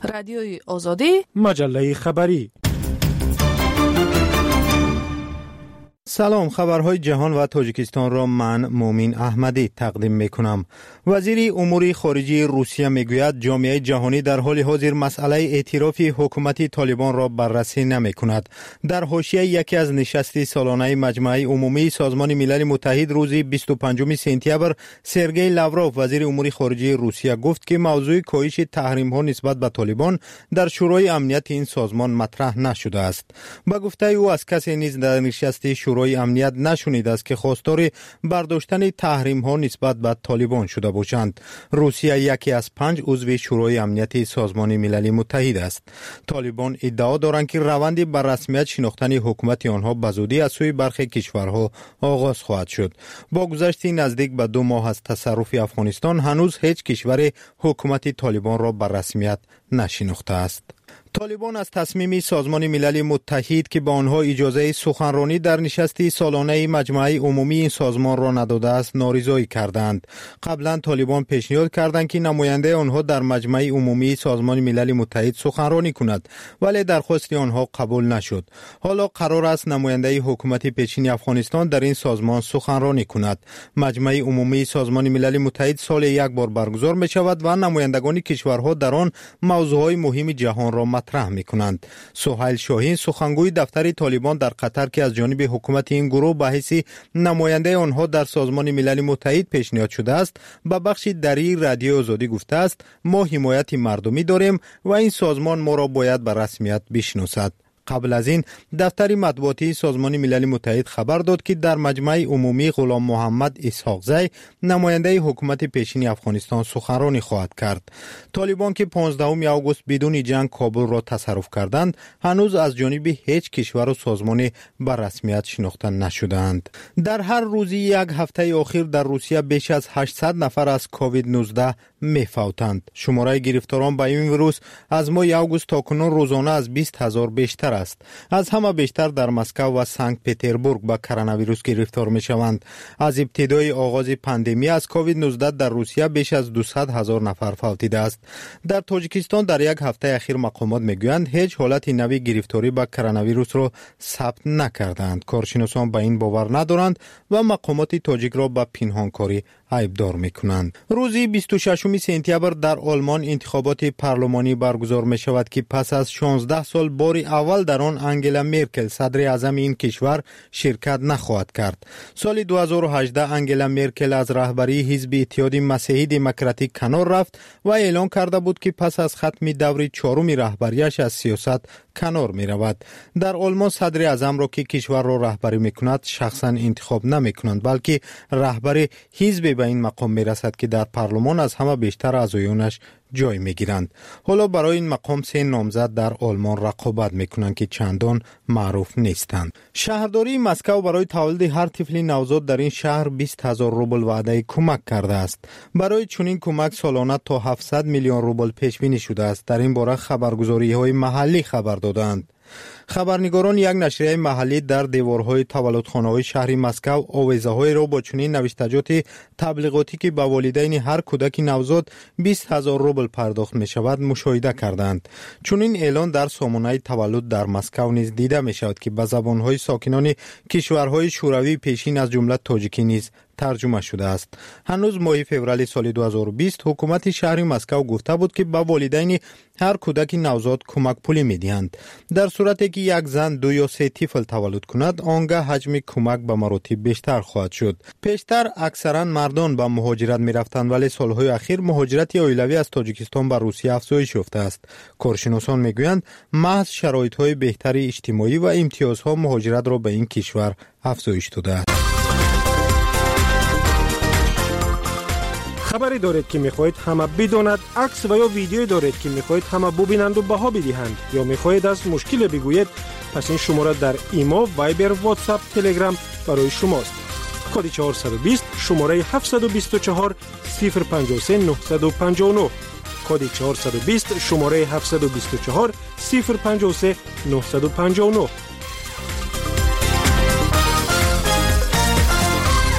رادیوی آزادی، مجله خبری. سلام، خبرهای جهان و تاجیکستان را من مومین احمدی تقدیم میکنم. وزیر امور خارجه روسیه میگوید جامعه جهانی در حال حاضر مسئله اعتراف حکومت طالبان را بررسی نمیکند. در حاشیه یکی از نشست سالانه مجمع عمومی سازمان ملل متحد روز 25 سپتامبر، سرگئی لاوروف وزیر امور خارجه روسیه گفت که موضوع کاهش تحریم ها نسبت به طالبان در شورای امنیت این سازمان مطرح نشده است. با گفته او از کسی نیز در نشست شورای امنیت نشنیده است که خواستار برداشتن تحریم ها نسبت به طالبان شده باشند. روسیه یکی از 5 عضو شورای امنیت سازمان ملل متحد است. طالبان ادعا دارند که روند بر رسمیت شناختن حکومت آنها به زودی از سوی برخی کشورها آغاز خواهد شد. با گذشت نزدیک به 2 ماه از تصرف افغانستان، هنوز هیچ کشور حکومت طالبان را بر رسمیت نشناخته است. طالبان از تصمیم سازمان ملل متحد که به آنها اجازه سخنرانی در نشست سالانه مجمع عمومی این سازمان را نداده است نارضایی کردند. قبلا طالبان پیشنهاد کردند که نماینده آنها در مجمع عمومی سازمان ملل متحد سخنرانی کند، ولی درخواست آنها قبول نشد. حالا قرار است نماینده حکومت پیشین افغانستان در این سازمان سخنرانی کند. مجمع عمومی سازمان ملل متحد سال یک بار برگزار می شود و نمایندگان کشورها در آن موضوعات مهم جهان را مطرح می‌کنند. سهیل شاهین، سخنگوی دفتر طالبان در قطر که از جانب حکومت این گروه به حیث نماینده آنها در سازمان ملل متحد پیشنهاد شده است، به بخش دری رادیو آزادی گفته است ما حمایت مردمی داریم و این سازمان ما را باید به رسمیت بشناسد. قبل از این دفتر مطبوعاتی سازمان ملل متحد خبر داد که در مجمع عمومی غلام محمد اسحاقزی نماینده حکومت پیشین افغانستان سخنرانی خواهد کرد. طالبان که 15 آگوست بدون جنگ کابل را تصرف کردند، هنوز از جانب هیچ کشور و سازمان بر رسمیت شناخته نشدند. در هر روزی یک هفته اخیر در روسیه بیش از 800 نفر از کووید 19 میفوتند. شماره گرفتاران به این ویروس از ماه آگوست تا کنون روزانه از 20,000 بیشتر است. از همه بیشتر در مسکو و سنت پترزبورگ با کرونا ویروس گرفتار می شوند. از ابتدای آغاز پاندمی از کووید 19 در روسیه بیش از 200,000 نفر فوتیده است. در تاجیکستان در یک هفته اخیر مقامات میگویند هیچ حالت نوی گرفتاری با کرونا ویروس را ثبت نکردند. کارشناسان به این باور ندارند و مقامات تاجیک را به پنهانکاری عیبدار میکنند. روز 26 سپتامبر در آلمان انتخابات پارلمانی برگزار می شود که پس از 16 سال بار اول در آن انگلا مرکل صدر اعظم این کشور شرکت نخواهد کرد. سال 2018 انگلا مرکل از رهبری حزب اتحاد مسیحی دموکراتیک کنار رفت و اعلان کرده بود که پس از ختم دور 4 رهبریش از سیاست کنار می رود. در آلمان صدر اعظم را که کشور را رهبری می کند شخصا انتخاب نمی کنند، بلکه رهبر حزب به این مقام می رسد که در پارلمان از همه بیشتر اعضایانش جای می گیرند. حالا برای این مقام 3 نامزد در آلمان رقابت می کنند که چندان معروف نیستند. شهرداری مسکو برای تولید هر طفل نوزاد در این شهر 20,000 روبل وعده کمک کرده است. برای چنین کمک سالانه تا 700 میلیون روبل پیش بینی شده است. در این باره خبرگزاری های محلی خبر دادند. خبرنگاران یک نشریه محلی در دیوارهای تولدخانه‌های شهر مسکو آویزه‌های را با چنین نوشتجات تبلیغاتی که به والدین هر کودک نوزاد 20,000 روبل پرداخت می شود مشاهده کردند. چنین اعلان در سامانه تولد در مسکو نیز دیده می شود که به زبان‌های ساکنان کشورهای شوروی پیشین از جمله تاجیکی نیز ترجمه شده است. هنوز ماه فوریه سال 2020 حکومت شهر مسکو گفته بود که به والدین هر کودک نوزاد کمک پولی می‌دهند. در صورتی که یک زن 2 یا 3 طفل تولد کند، آنگاه حجم کمک به مراتب بیشتر خواهد شد. پیشتر اکثرا مردان به مهاجرت می‌رفتند، ولی سالهای اخیر مهاجرت اولیوی از تاجیکستان به روسیه افزایش یافته است. کارشناسان می‌گویند محض شرایط‌های بهتر اجتماعی و امتیازها مهاجرت را به این کشور افزایش داده است. خبری دارید که میخواهید همه بداند، عکس و یا ویدیویی دارید که میخواهید همه ببینند و بها بدهند، یا میخواهید از مشکل بگویید، پس این شماره در ایما، وایبر، واتساپ، تلگرام برای شماست. کد 420 شماره 724 053 959. کد 420 شماره 724 053 959.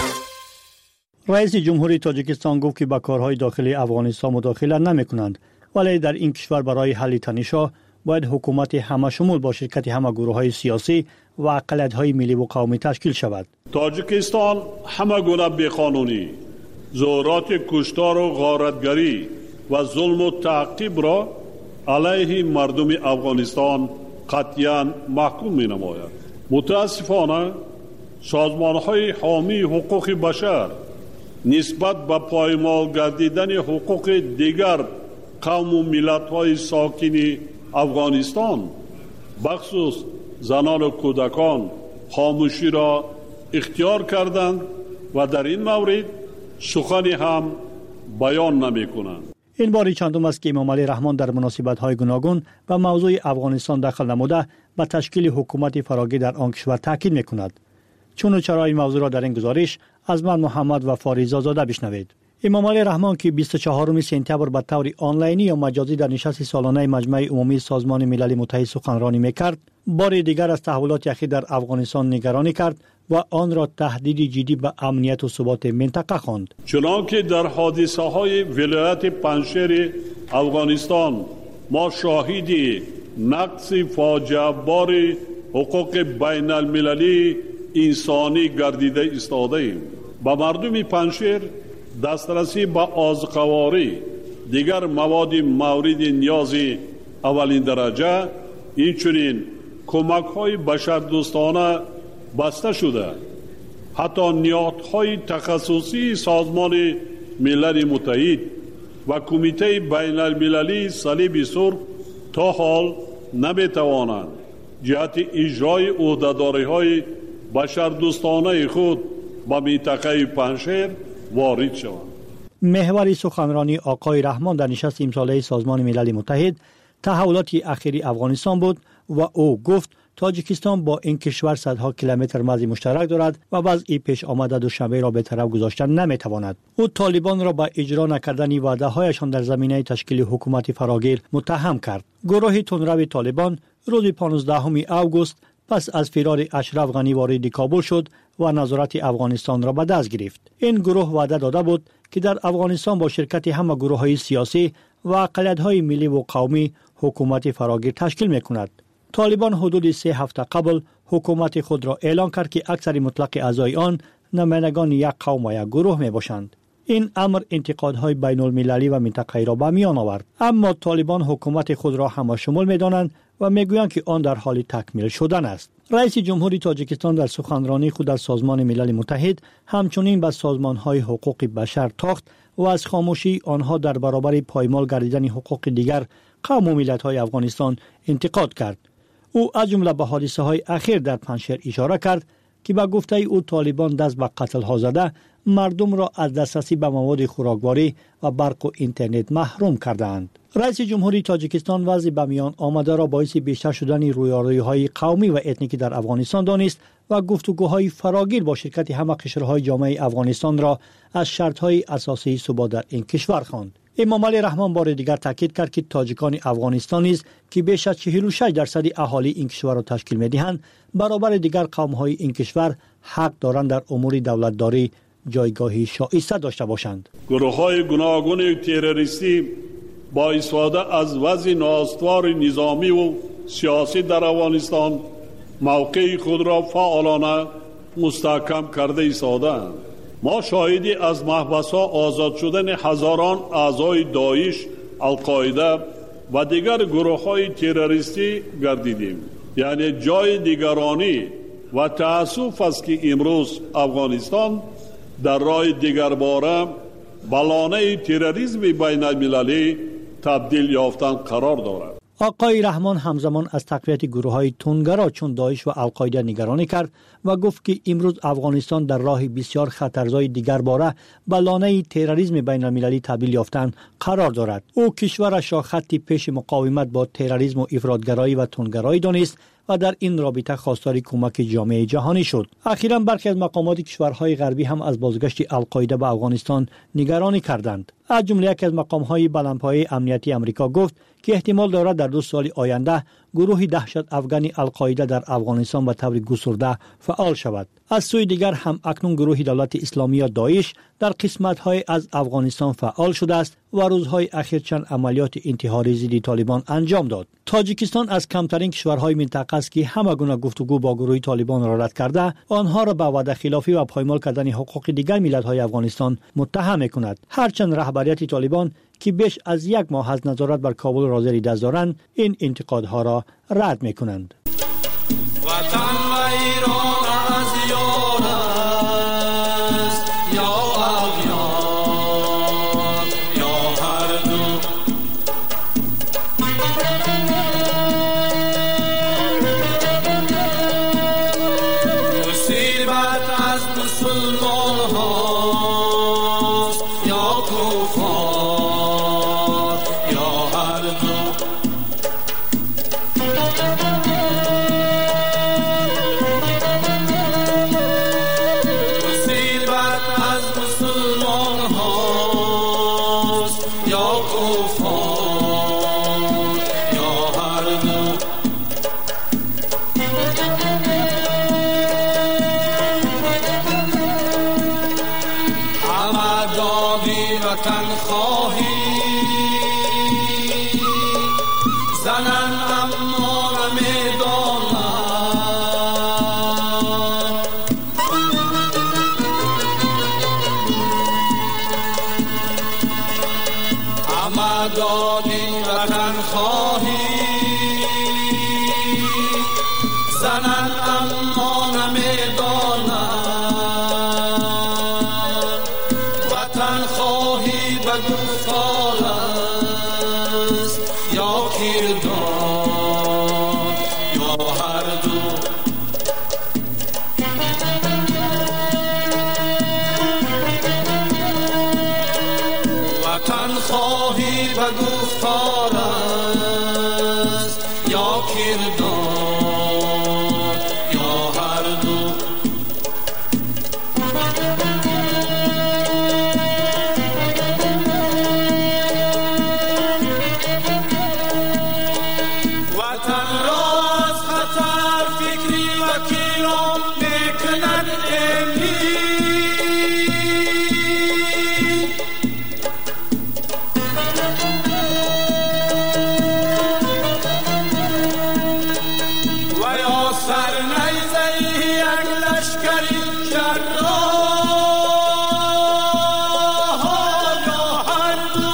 رئیس جمهوری تاجیکستان گفت که به کارهای داخلی افغانستان مداخله نمی کنند ولی در این کشور برای حل تنش‌ها باید حکومت همه شمول با شرکت همه گروه‌های سیاسی و اقلیت‌های ملی و قومی تشکیل شود. تاجیکستان همه گونه بی‌قانونی، ظهورات کشتار و غارتگری و ظلم و تعقیب را علیه مردم افغانستان قطعاً محکوم می‌نماید. متاسفانه سازمان‌های حامی حقوق بشر نسبت به پایمال گردیدن حقوق دیگر قوم و ملت‌های ساکن افغانستان بخصوص زنان و کودکان خاموشی را اختیار کردند و در این مورد سخنی هم بیان نمی‌کنند. این باری چندم است که امام علی رحمان در مناسبت‌های گوناگون و موضوع افغانستان دخل نموده به تشکیل حکومت فراگیر در آن کشور تاکید می‌کند. چون و چرا این موضوع را در این گزارش از من محمد و فاریزا زاده بشنوید. امام علی رحمان که 24 سپتامبر به طور آنلاینی یا مجازی در نشست سالانه مجمع عمومی سازمان ملل متحد سخنرانی می‌کرد، بار دیگر از تحولات اخیر در افغانستان نگرانی کرد و آن را تهدید جدی به امنیت و ثبات منطقه خواند. چنانکه در حادثه‌های ولایت پنجشیر افغانستان ما شاهد نقض فاجعه بار حقوق بین المللی انسانی گردیده ایستاده‌ایم. با مردم پنجشیر دسترسی به آذوقه‌واری، دیگر مواد مورد نیاز اولین درجه، اینچنین کمک‌های بشردوستانه بسته شده. حتی نهادهای تخصصی سازمان ملل متحد و کمیته بین المللی صلیب سرخ تا حال نمی‌توانند جهت اجرای عهده‌داری‌های بشردوستانه خود به منطقه پنجشیر وارد شوند. محور سخنرانی آقای رحمان در نشست امساله سازمان ملل متحد تحولات اخیری افغانستان بود و او گفت تاجیکستان با این کشور صدها کیلومتر مرز مشترک دارد و وضعی پیش آمده دوشنبه را به طرف گذاشتن نمیتواند. او طالبان را به اجرا نکردن وعده‌هایشان در زمینه تشکیل حکومت فراگیر متهم کرد. گروه تندرو طالبان روز 15 اوگوست پس از فرار اشرف غنی وارد کابل شد و نظارت افغانستان را به دست گرفت. این گروه وعده داده بود که در افغانستان با شرکت همه گروه‌های سیاسی و اقلیت‌های ملی و قومی حکومت فراگیر تشکیل می‌کند. طالبان حدود 3 هفته قبل حکومت خود را اعلان کرد که اکثر مطلق اعضای آن نمایندگان یک قوم و یک گروه میباشند. این امر انتقادهای بین المللی و منطقه‌ای را به میان آورد. اما طالبان حکومت خود را همه شمول می‌دانند و میگویند که آن در حال تکمیل شدن است. رئیس جمهوری تاجیکستان در سخنرانی خود در سازمان ملل متحد همچنین به سازمان‌های حقوق بشر تاخت و از خاموشی آنها در برابر پایمال گردیدن حقوق دیگر قوم و ملت‌های افغانستان انتقاد کرد. او از جمله به حادثه‌های اخیر در پنجشیر اشاره کرد که به گفته او طالبان دست به قتل‌ها زده مردم را از دسترسی به مواد خوراکواری و برق و اینترنت محروم کردند. رئیس جمهوری تاجیکستان وضع به میان آمده را باعث بیشتر شدن رویارویی‌های قومی و اتنیکی در افغانستان دانست و گفتگوهای فراگیر با شرکت همه قشرهای جامعه افغانستان را از شرط‌های اساسی ثبات در این کشور خواند. امام علی رحمان بار دیگر تاکید کرد که تاجیکان افغانستان نیز که بیش از 46% اهالی این کشور را تشکیل می‌دهند برابر دیگر قوم‌های این کشور حق دارند در امور دولتداری جایگاهی شایسته داشته باشند. گروه‌های گوناگون تروریستی با استفاده از وضع نااستوار نظامی و سیاسی در افغانستان موقع خود را فعالانه مستحکم کرده ایستادند. ما شاهدی از محبس‌ها آزاد شدن هزاران اعضای داعش، القاعده و دیگر گروه‌های تروریستی گردیدیم. یعنی جای نگرانی و تأسف است که امروز افغانستان در راه دیگرباره بلانه تروریسم بین المللی تبدیل یافتن قرار دارد. آقای رحمان همزمان از تقویت گروه‌های تندگرا چون داعش و القاعده نگرانی کرد و گفت که امروز افغانستان در راه بسیار خطرزای دیگرباره به لانه تروریسم بین المللی تبدیل یافتن قرار دارد. او کشورش را خط پیش مقاومت با تروریسم و افراطگرایی و تندگرایی دانست و در این رابطه خواستار کمک جامعه جهانی شد. اخیراً برخی از مقامات کشورهای غربی هم از بازگشت القاعده به افغانستان نگرانی کردند. از جمله یکی از مقام‌های بلندپایه امنیتی آمریکا گفت که احتمال دارد در 2 سال آینده گروه دهشت افغانی القاعده در افغانستان به طور گسترده فعال شود. از سوی دیگر هم اکنون گروه دولت اسلامی یا داعش در قسمت‌های از افغانستان فعال شده است و روزهای اخیر چند عملیات انتحاری ضد طالبان انجام داد. تاجیکستان از کمترین کشورهای منطقه است که همه گونه گفتگو با گروه طالبان را رد کرده، آنها را به وعده خلافی و پایمال کردن حقوق دیگر ملت‌های افغانستان متهم می‌کند. هرچند رهبریت طالبان که بیش از یک ماه از نظارت بر کابل را زیر دست دارند، این انتقادها را رد می‌کنند. وطن و ایران از یار است یا اغیار یا هر دو. مصیبت از مسلمان هاست یا کفار یا هر دو. وطن خواهی زنن اما نمیدانن، اما دادی وطن خواهی زنن اما نمیدانن. وطن خواهی به گفتار است یا کردار یا هر دو. وطن خواهی به گفتار است یا کردار یا هر دو. وطن را از خطر فکری وکیلان میکنند و یا سر نیزه یک لشکری جراح یا هر دو.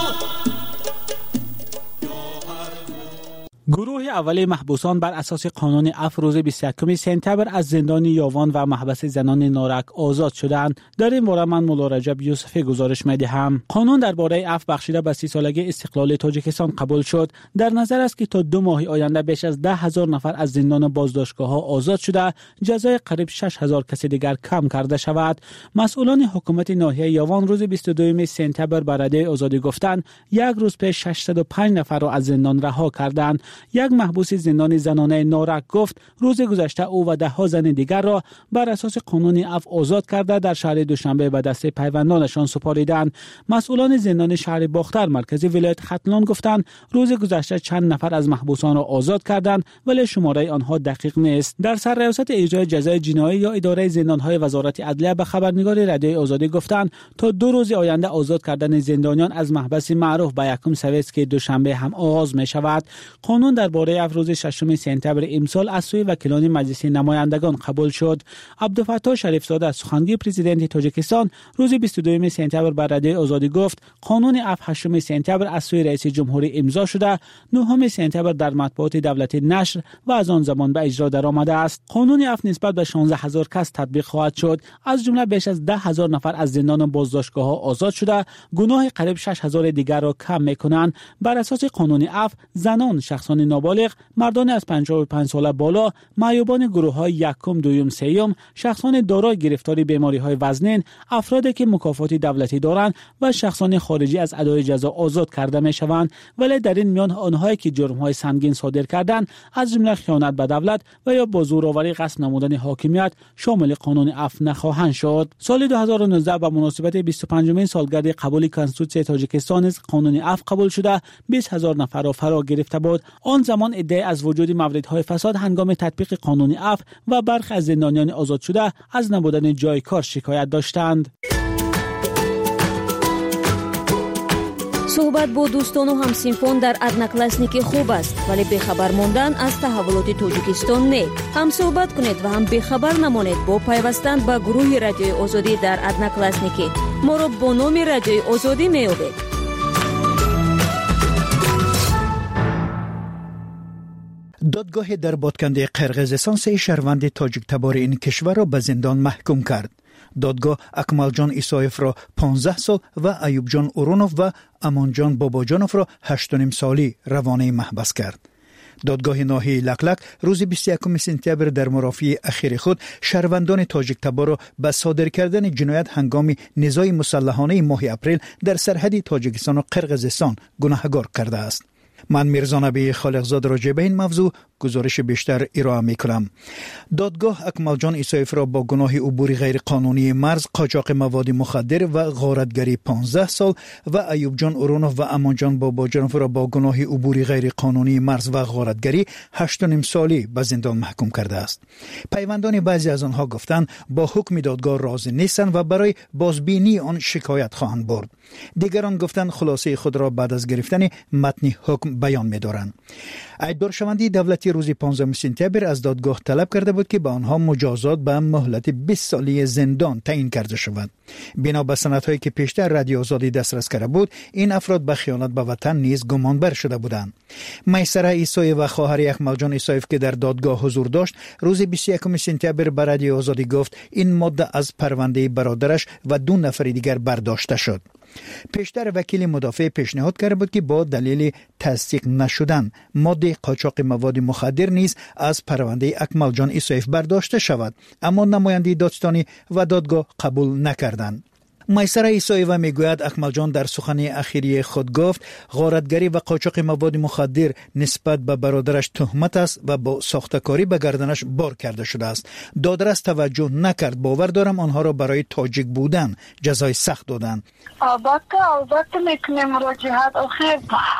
گروه اول محبوسان بر اساس قانون عفو روز 21 سپتامبر از زندان یاوان و محبس زنان نارک آزاد شدند. در این باره من مولا رجب یوسفی گزارش می‌دهم. قانون درباره عفو بخشیده به 30 سالگی استقلال تاجیکستان قبول شد. در نظر است که تا 2 ماه آینده بیش از 10,000 نفر از زندان بازداشتگاه‌ها آزاد شده، جزای قریب 6,000 کس دیگر کم کرده شود. مسئولان حکومت ناحیه یاوان روز 22 سپتامبر به رده آزادی گفتند یک روز پیش 605 نفر را از زندان رها کردند. یک محبوس زندان زنانه نارک گفت روز گذشته او و 10 زن دیگر را بر اساس قانون عفو آزاد کرده در شهر دوشنبه به دست پیوندانشان سپاریدند. مسئولان زندان شهر باختر مرکزی ولایت ختلان گفتند روز گذشته چند نفر از محبوسان را آزاد کردند ولی شماره آنها دقیق نیست. در سر ریاست اجرای جزای جنایی یا اداره زندان‌های وزارت عدلیه به خبرنگار رادیو آزادی گفتند تا 2 روز آینده آزاد کردن زندانیان از محبس معروف به 1 سویس که دوشنبه هم آغاز می شود. قانون درباره عفو روز 6 سپتامبر امسال از سوی وکیلان مجلس نمایندگان قبول شد. عبدالفتاح شریف زاده سخنگوی پرزیدنت تاجیکستان روز 22 سپتامبر بر رادیو آزادی گفت قانون عفو 8 سپتامبر از سوی رئیس جمهوری امضا شده، 9 سپتامبر در مطبوعات دولتی نشر و از آن زمان به اجرا درآمده است. قانون عفو نسبت به 16,000 کس تطبیق خواهد شد. از جمله بیش از 10,000 نفر از زندان بازداشتگاه‌ها آزاد شده، گناه قریب 6,000 دیگر را کم می‌کنند. بر اساس قانون عفو زنان، شخصان نابالغ، مردان از 55 ساله بالا، معیوبان گروه‌های 1، 2، 3، شخصان دارای گرفتاری بیماری‌های وزنین، افرادی که مکافات دولتی دارند و شخصان خارجی از ادای جزا آزاد کرده می‌شوند. ولی در این میان آنهایی که جرم‌های سنگین صادر کردند از جمله خیانت به دولت و یا با زورآوری قصد نمودن حاکمیت شامل قانون عفو نخواهند شد. سال 2019 به مناسبت 25مین سالگرد قبول کنستیتوسیون تاجیکستان قانون عفو قبول شده 20,000 نفر را فرا گرفته بود. آن زمان ادعای از وجود موردهای فساد هنگام تطبیق قانون عفو و برخی از زندانیان آزاد شده از نبودن جای کار شکایت داشتند. صحبت با دوستان و همسینفان در ادناکلاسنیکی خوب است، ولی بخبر ماندن از تحولات تاجیکستان نه. هم صحبت کنید و هم بخبر نمانید با پیوستن به گروه رادیوی آزادی در ادناکلاسنیکی. ما را با نام رادیوی آزادی میابید. دادگاه در بادکنده قرقیزستان 3 شهروند تاجیک تبار این کشور را به زندان محکوم کرد. دادگاه اکمالجان ایسایف را 15 سال و ایوب جان اورونوف و امانجان باباجانوف را 8.5 سالی روانه محبس کرد. دادگاه ناحیه لکلک روز 21 سپتامبر در مرافعه اخیر خود شهروندان تاجیک تبار را به صادر کردن جنایت هنگام نزاع مسلحانه ماه اپریل در سرحد تاجیکستان و قرقیزستان گناهکار کرده است. من میرزا نبی خالقزاد راجع به این موضوع گزارش بیشتر ارائه میکنم. دادگاه اکمالجان ایسایف را با گناه عبور غیر قانونی مرز، قاچاق مواد مخدر و غارتگری 15 سال و ایوب جان اورونوف و امانجان باباجانوف را با گناه عبور غیر قانونی مرز و غارتگری 8.5 سالی به زندان محکوم کرده است. پیوندان بعضی از آنها گفتند با حکم دادگاه راضی نیستند و برای بازبینی آن شکایت خواهند برد. دیگران گفتند خلاصه خود را بعد از گرفتن متن حکم بیان می‌دارند. ایدار شونده دولتی روز 15 سپتامبر از دادگاه طلب کرده بود که به آنها مجازات به مهلت 20 سالی زندان تعیین کرده شود. بنا به سندهایی که پیشتر رادیو آزادی دسترس کرده بود، این افراد به خیانت به وطن نیز گمانبر شده بودند. میسره عیسایی و خواهر اکمالجان ایسایف که در دادگاه حضور داشت، روز 21 سپتامبر به رادیو آزادی گفت این ماده از پرونده برادرش و 2 نفر دیگر برداشته شد. پیشتر وکیل مدافع پیشنهاد کرده بود که با دلیل تصدیق نشدن ماده قاچاق مواد مخدر نیز از پرونده اکمالجان ایسایف برداشته شود، اما نماینده دادستانی و دادگاه قبول نکردند. میسره عیسایی‌وا میگوید اکمالجان در سخن اخیری خود گفت غارتگری و قاچاق مواد مخدر نسبت به برادرش تهمت است و با ساختکاری به گردنش بار کرده شده است. دادرس توجه نکرد. باور دارم آنها را برای تاجیک بودن جزای سخت دادند. البته میتونیم مراجعت آخر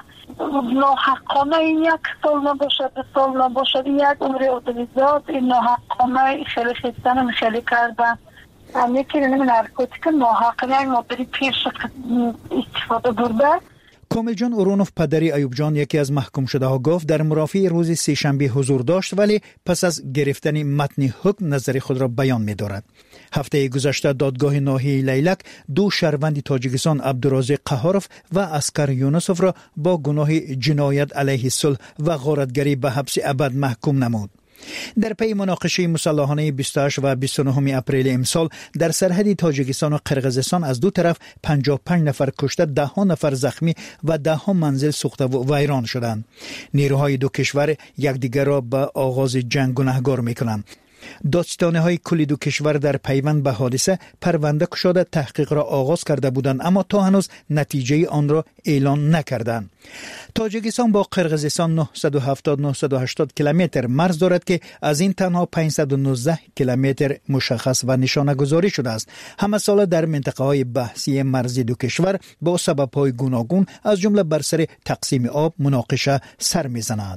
ناحقانه یک سال نباشد، 2 سال نباشد، یک عمر آدمیزاد این ناحقانه خیلی خیستن خیلی کردن. یکی نارکوتیک ناحقانه مادری پیش استفاده برده. کامل جان اورونوف پدری ایوب جان یکی از محکوم شده ها گفت در مرافعه روز 3 شنبه حضور داشت، ولی پس از گرفتن متن حکم نظر خود را بیان می دارد. هفته گذشته دادگاه ناحیه لیلک 2 شهروند تاجیکستان عبدالرازق قهاروف و اسکر یونسوف را با گناه جنایت علیه صلح و غارتگری به حبس ابد محکوم نمود. در پی مناقشه مسلحانه 28 و 29 اپریل امسال در سرحد تاجیکستان و قرقیزستان از 2 طرف 55 نفر کشته، 10 نفر زخمی و 10 منزل سوخته و ویران شدند. نیروهای 2 کشور یکدیگر را به آغاز جنگ گناهکار می‌کنند. دادستانی‌های کل 2 کشور در پیوند به حادثه پرونده گشوده تحقیق را آغاز کرده بودند، اما تا هنوز نتیجه آن را اعلان نکردند. تاجیکستان با قرقیزستان 970-980 کیلومتر مرز دارد که از این تنها 519 کیلومتر مشخص و نشانه گذاری شده است. همه سال در منطقه های بحثی مرزی 2 کشور با سبب‌های گوناگون از جمله بر سر تقسیم آب مناقشه سر می‌زند.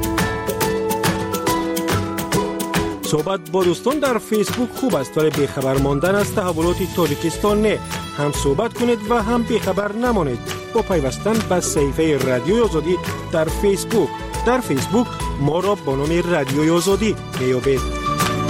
صحبت با دوستان در فیسبوک خوب است، ولی بیخبر ماندن از تحولات تاجیکستان نه. هم صحبت کنید و هم بیخبر نمانید با پیوستن به صفحه رادیوی آزادی در فیسبوک. در فیسبوک ما را با نام رادیوی آزادی میابید.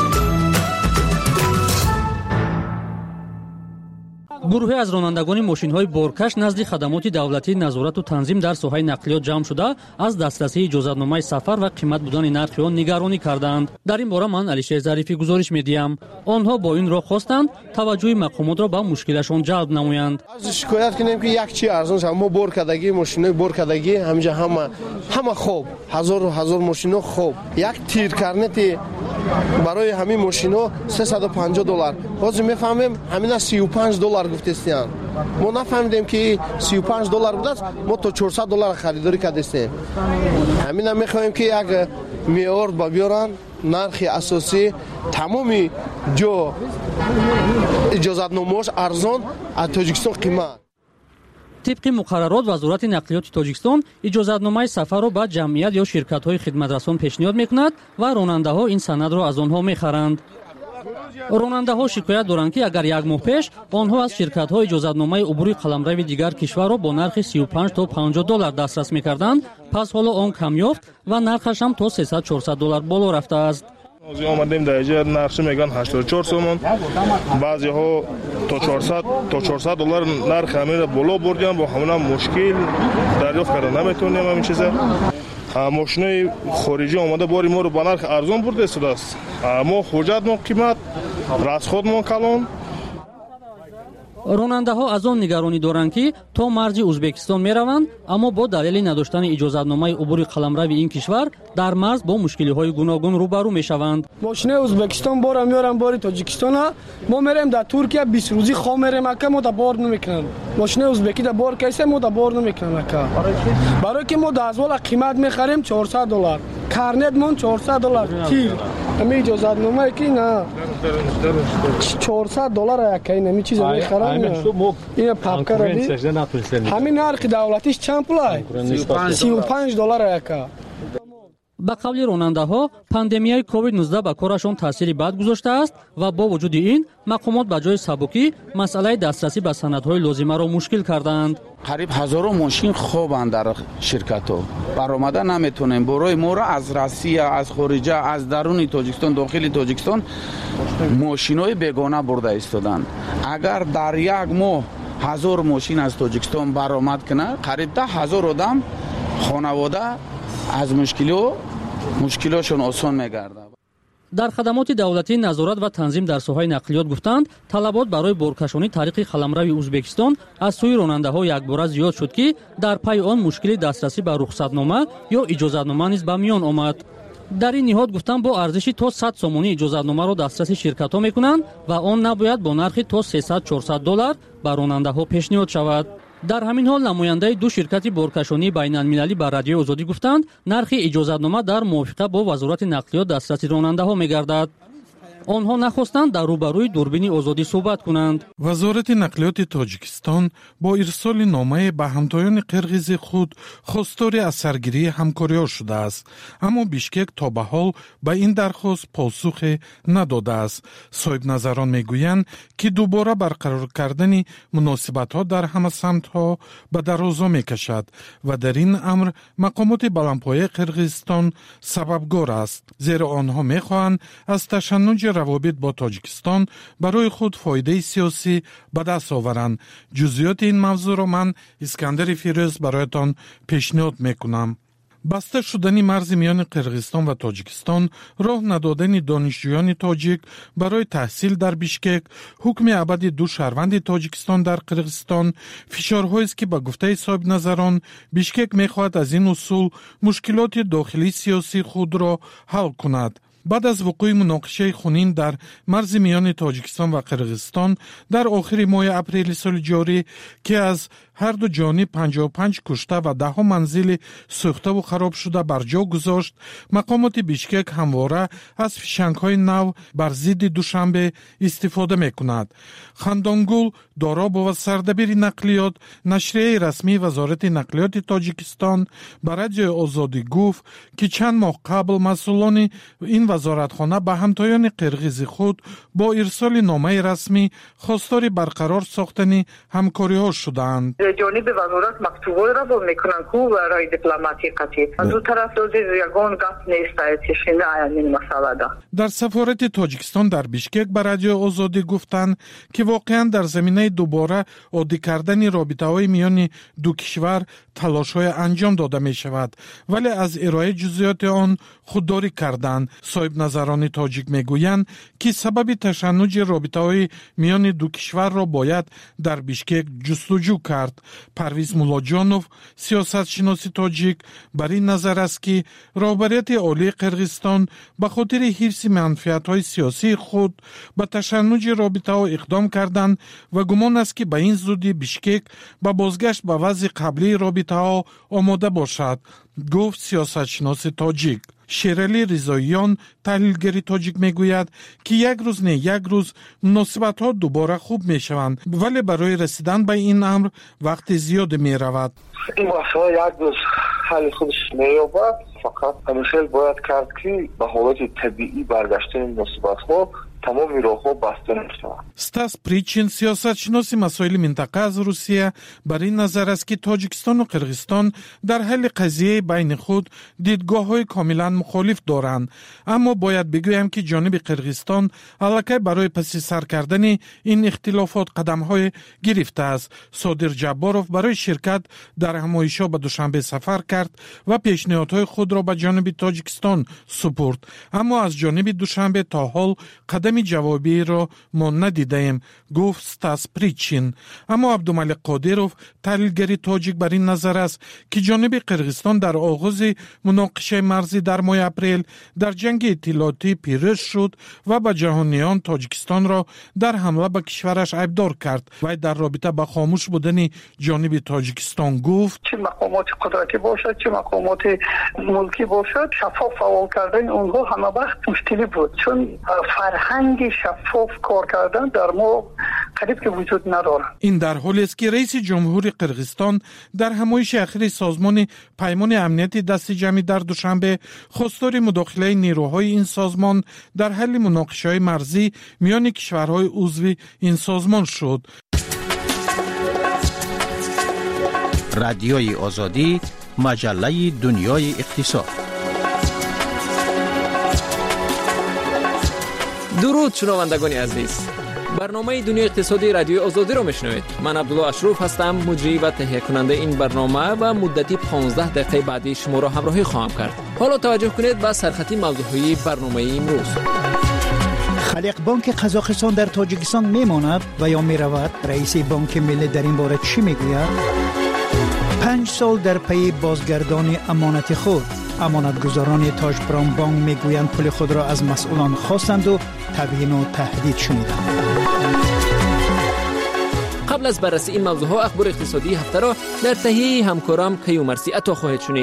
گروهی از رانندگان ماشین‌های بارکش نزد خدمات دولتی نظارت و تنظیم در ساحه نقلیات جمع شده از دسترسی اجازتنامه سفر و قیمت بودن نرخ آن نگرانی کردند. در این باره من علی شیر ظریفی گزارش می‌دهم. آنها با این راه خواستند توجه مقامات را به مشکلشان جلب نمایند. از شکایت کنیم که یک چی ارزان است، ما بارکدگی ماشین‌های بارکدگی همینجا همه خوب، هزار ماشینا خوب. یک تیرکرنتی برای همین ماشینا $350. باز می‌فهمیم همین $35 گفتستیان. ما نفهمیدیم که $35 بوده است، ما تا $400 خریداری کردیم. همین می‌خوایم که یک معیار بیارن، نرخ اساسی تمامی جا اجازتنامه‌اش ارزان، از تاجیکستان قیمت. طبق مقررات وزارت نقلیات تاجیکستان اجازتنامه سفر را به جمعیت یا شرکت‌های خدمترسان پیشنهاد می‌کند و راننده‌ها این سند را از آنها می‌خرند. راننده‌ها شکایت دارند که اگر یک ماه پیش آنها از شرکت‌های اجازتنامه عبور قلمرو دیگر کشور را با نرخ 35 تا 50 دلار دسترس می‌کردند، پس حالا آن کم یافت و نرخش هم تا 300 400 دلار بالا رفته است. از آمدیم در اینجا نرخش میگن 84 سومون، بعضی‌ها تا 400 دلار نرخ همین بالا بردیم، با همون مشکل دریافت کردن نمیتونیم همین چیزا. ماشینای خارجی آمده باری ما رو با نرخ ارزان برده است. ما حجت ما قیمت، رسخود ما کلان. راننده‌ها از آن نگرانی دارند که تا مرز ازبکستان می‌روند، اما با دلیل نداشتن اجازتنامه عبور قلمرو این کشور در مرز با مشکل‌های گوناگون روبرو می‌شوند. ماشین ازبکستان بار میارن باری تاجیکستان، ما میریم در ترکیه 20 روزی خام میریم اکا ما در بار نمیکنن. ماشین ازبکی در بار کیسه ما در بار نمیکنن اکا. برای که ما در ازوال قیمت می‌خریم 400 دلار. کارنت مون 400 دلار. کی؟ همین اجازتنامه کی نه. 400 دلار اکا این چیز می‌خرن. این پاپکا همین نرخ دولتیش چند پولای؟ 35 دلار اکا. به قول راننده‌ها پاندمیای کووید 19 به کارشان تاثیر بد گذاشته است و با وجود این مقامات به جای سبکی مسئله دسترسی به سندهای لازمه را مشکل کردند. قریب هزارو ماشین خوبند در شرکت‌ها. برآمده نمیتونیم. برای ما را از روسیه، از خارجه، از درون تاجیکستان، داخل تاجیکستان ماشین‌های بیگانه برده ایستادند. اگر در یک ماه 1000 ماشین از تاجیکستان برآمد کنه، قریب 10,000 آدم خانواده از مشکلاشون آسان میگرده. در خدمات دولتی نظارت و تنظیم در ساحه نقلیات گفتند طلبات برای بارکشانی طریق قلمرو ازبکستان از سوی راننده‌ها یکباره زیاد شد که در پی آن مشکل دسترسی به رخصتنامه یا اجازتنامه نیز به میان آمد. در این نهاد گفتند با ارزشی تا 100 سومونی اجازتنامه را دسترس شرکت‌ها می‌کنند و آن نباید با نرخ تا 300 400 دلار به راننده‌ها پیشنهاد شود. در همین حال نماینده دو شرکت بارکشانی بین‌المللی به رادیوی آزادی گفتند نرخ اجازتنامه در موافقت با وزارت نقلیات دسترسی راننده‌ها می‌گردد. آنها نخواستند در روبروی دوربین آزادی صحبت کنند. وزارت نقلیات تاجیکستان با ارسال نامه به همتایان قرغیز خود خواستار از سرگیری همکاری‌ها شده است، اما بیشکک تا به حال به این درخواست پاسخ نداده است. صاحب نظران میگویند که دوباره برقرار کردن مناسبت‌ها در همه سمت‌ها به درازا میکشد و در این امر مقامات بلندپایه قرغیزستان سببگار است، زیرا آنها میخواهند از تشنج روابط با تاجیکستان برای خود فایده سیاسی به دست آورند. جزئیات این موضوع را من اسکندر فیروز برایتان پیشنهاد میکنم. بسته شدن مرز میان قرغیزستان و تاجیکستان، راه ندادن دانشجویان تاجیک برای تحصیل در بیشکک، حکم ابد دو شهروند تاجیکستان در قرغیزستان، فشارهایی است که به گفته صاحب نظران بیشکک میخواهد از این اصول مشکلات داخلی سیاسی خود را حل کند. بعد از وقوع مناقشه خونین در مرز میان تاجیکستان و قرغیزستان در آخر ماه اپریل سال جاری که از هر دو جانب 55 کشته و 10 منزل سوخته و خراب شده بر جا گذاشت، مقامات بیشکک همواره از فشنگ‌های نو بر ضد دوشنبه استفاده می‌کند. خندانگل دارا با سردبیر نقلیات نشریه رسمی وزارت نقلیات تاجیکستان به رادیو آزادی گفت که چند ماه قبل مسئولان این وزارتخانه به همتایان قرغیز خود با ارسال نامه رسمی خواستار برقرار ساختن همکاری‌ها شدند. جانب وزارت مکتوبای را با میکنن که برای دیپلماتی قطعی از دو طرف دوزی یگان گفت نیست چشنده این مسئله ده. در سفارت تاجیکستان در بیشکک به رادیو آزادی گفتند که واقعا در زمینه دوباره عادی کردن رابطه‌های میان دو کشور تلاش‌های انجام داده می شود، ولی از ارائه جزئیات آن خودداری کردند. صاحب نظران تاجیک میگویند که سبب تشنج رابطه‌های میان دو کشور را باید در بیشکک جستجو کرد. پرویز مولاجانوف سیاستشناس تاجیک بر این نظر است که رهبریت عالی قرغیزستان به خاطر حرص منفعت‌های سیاسی خود به تشنج رابطه‌ها اقدام کردند و گمان است که به این زودی بیشکک به بازگشت به وضع قبلی رابطه‌ها آماده باشد، گفت سیاستشناس تاجیک. شیرالی رضاییان تحلیلگر تاجیک میگوید که یک روز نه یک روز مناسبت ها دوباره خوب می شوند، ولی برای رسیدن به این امر وقت زیاد می رود. این مسئله یک روز حل خودش نیابد، فقط همیشه باید کرد که به حالت طبیعی برگشتن مناسبت ها تمام راه‌ها بسته نشود. ستاس پریچین سیاستشناس مسائل منطقه از روسیه بر این نظر است که تاجیکستان و قرغیزستان در حل قضیه بین خود دیدگاه‌های کاملا مخالف دارند، اما باید بگویم که جانب قرغیزستان الکی برای پس سر کردن این اختلافات قدم‌های گرفته است. صادر جباروف برای شرکت در همایش‌ها به دوشنبه سفر کرد و پیشنهادهای خود را به جانب تاجیکستان سپرد، اما از جانب دوشنبه تا حال قدم جوابی را ما ندیدیم، گفت ستاس پریچین. اما عبدالملک قادروف تحلیلگر تاجیک بر این نظر است که جانب قرغیزستان در آغاز مناقشه مرزی در ماه اپریل در جنگ اطلاعاتی پیروز شد و به جهانیان تاجیکستان را در حمله به کشورش عیبدار کرد و در رابطه با خاموش بودن جانب تاجیکستان گفت چه مقامات قدرتی باشد چه مقامات ملکی باشد، شفاف فعال کردن اونها همه وقت مشکلی بود، چون فرهنگ شفاف کار کردن در ما قریب که وجود ندارد. این در حالی است که رئیس جمهور قرغیزستان در همایش اخیر سازمان پیمان امنیتی دست جمعی در دوشنبه خواستار مداخله نیروهای این سازمان در حل مناقشه‌های مرزی میان کشورهای عضو این سازمان شد. رادیوی آزادی، مجله دنیای اقتصاد. درود شنوندگان عزیز، برنامه دنیای اقتصادی رادیو آزادی را میشنوید. من عبدالله اشرف هستم، مجری و تهیه کننده این برنامه و مدتی 15 دقیقه بعدی شما را همراهی خواهم کرد. حالا توجه کنید به سرخطی موضوعی برنامه امروز. خالق بانک قزاقستان در تاجیکستان میماند و یا میرود؟ رئیس بانک ملی در این باره چی میگوید؟ 5 سال در پی بازگردان امانت خود، امانتگزاران تاج پرام بانک میگویند پول خود را از مسئولان خواستند و تبیین و تهدید شنیدند. قبل از بررسی این موضوع ها اخبار اقتصادی هفته را در تهیه همکارم کیومرثی عطا خواهید شنید.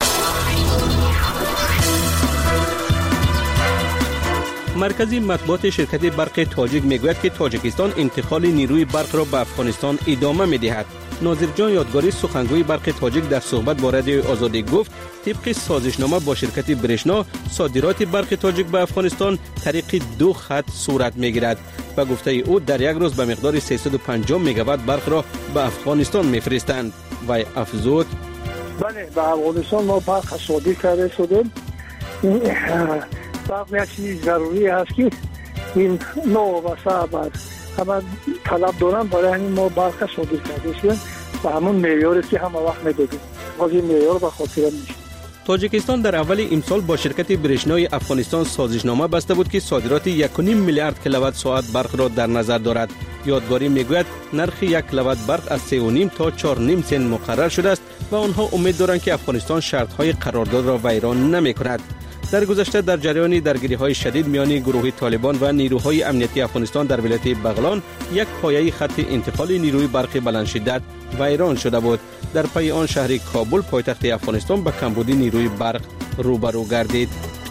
مرکزی مطبوعات شرکت برق تاجیک میگوید که تاجیکستان انتقال نیروی برق را به افغانستان ادامه میدهد. ناظر جان یادگاری سخنگوی برق تاجیک در صحبت با رادیو آزادی گفت طبق سازشنامه با شرکت برشنا صادرات برق تاجیک به افغانستان طریق 2 خط صورت میگیرد. و گفته او در یک روز به مقدار 350 میگاوات برق را به افغانستان میفرستند. و افزود بله، به افغانستان ما برق صادر کرده شدیم. برق یک چیز ضروری است که این نو و صعب همه طلب دارن، برای همین ما برق صادر کرده شدیم و همون معیاری که همه وقت میدادیم باز این معیار به خاطر میشه. تاجیکستان در اول امسال با شرکت برشنای افغانستان سازشنامه بسته بود که صادرات 1.5 میلیارد کیلووات ساعت برق را در نظر دارد. یادگاری میگوید نرخ 1 کیلووات برق از 3.5 تا 4.5 سنت مقرر شده است و آنها امید دارند که افغانستان شرط‌های قرارداد را ویران نمی‌کند. در گذشته در جریان درگیری‌های شدید میان گروه طالبان و نیروهای امنیتی افغانستان در ولایت بغلان یک پایه خط انتقال نیروی برق بلند شدت ویران شده بود. در پی آن شهر کابل پایتخت افغانستان به کمبودی نیروی برق روبرو گردید.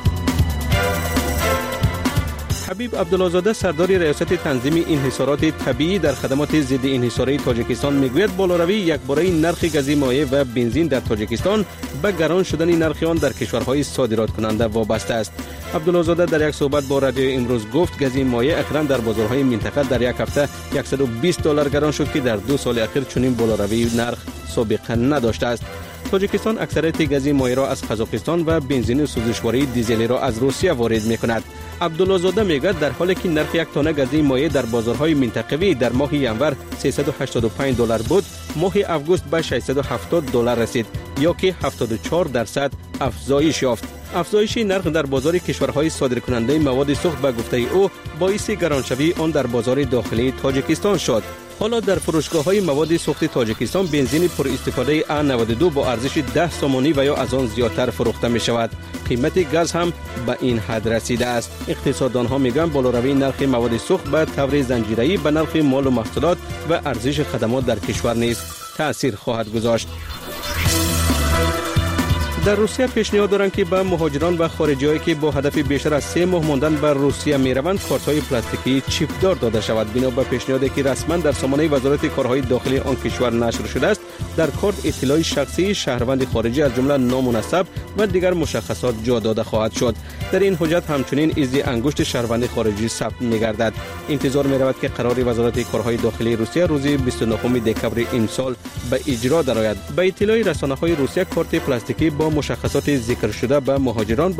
حبیب عبدالله‌زاده سردار ریاست تنظیم انحصارات طبیعی در خدمات ضد انحصاری تاجیکستان میگوید بالاروی یکباره نرخ گاز مایع و بنزین در تاجیکستان به گران شدن نرخ آن در کشورهای صادرات کننده وابسته است. عبدالله‌زاده در یک صحبت با رادیو امروز گفت گاز مایع اخیراً در بازارهای منطقه در یک هفته $120 گران شد که در 2 سال اخیر چنین بالاروی نرخ سابقه نداشته است. تاجیکستان اکثریت گاز مایع را از قزاقستان و بنزین سوزشواری دیزلی را از روسیه وارد می‌کند. عبدالله‌زاده میگوید در حالی که نرخ یک تانه گاز مایع در بازارهای منطقوی در ماه ینور $385 بود، ماه اوگوست به $670 رسید یا که 74% افزایش یافت. افزایش نرخ در بازار کشورهای صادرکننده مواد سوخت به گفته او باعث گرانشوی آن در بازار داخلی تاجیکستان شد. حالا در فروشگاه‌های مواد سوخت تاجیکستان بنزین پر استفاده A92 با ارزش 10 سومانی و یا از آن زیادتر فروخته می شود. قیمت گاز هم به این حد رسیده است. اقتصاددان‌ها میگویند بالاروی نرخ مواد سوخت به طور زنجیره‌ای به نرخ مال و محصولات و ارزش خدمات در کشور نیز تأثیر خواهد گذاشت. در روسیه پیشنهاد دارند که به مهاجران و خارجی‌هایی که با هدف بیشتر از 3 ماه ماندن بر روسیه می‌روند کارت‌های پلاستیکی چیپدار داده شود. بنا به پیشنهادی که رسما در سامانه وزارت کارهای داخلی آن کشور نشر شده است، در کارت اطلاع شخصی شهروند خارجی از جمله نام و نسب و دیگر مشخصات جا داده خواهد شد. در این حجت همچنین ایزی انگشت شهروند خارجی ثبت می‌گردد. انتظار می‌رود که قرار وزارت کارهای داخلی روسیه روز 29 دکمبر این سال به اجرا درآید. به اطلاع رسانه‌های روسیه کارت پلاستیکی با مشخصات ذکر شده به مهاجران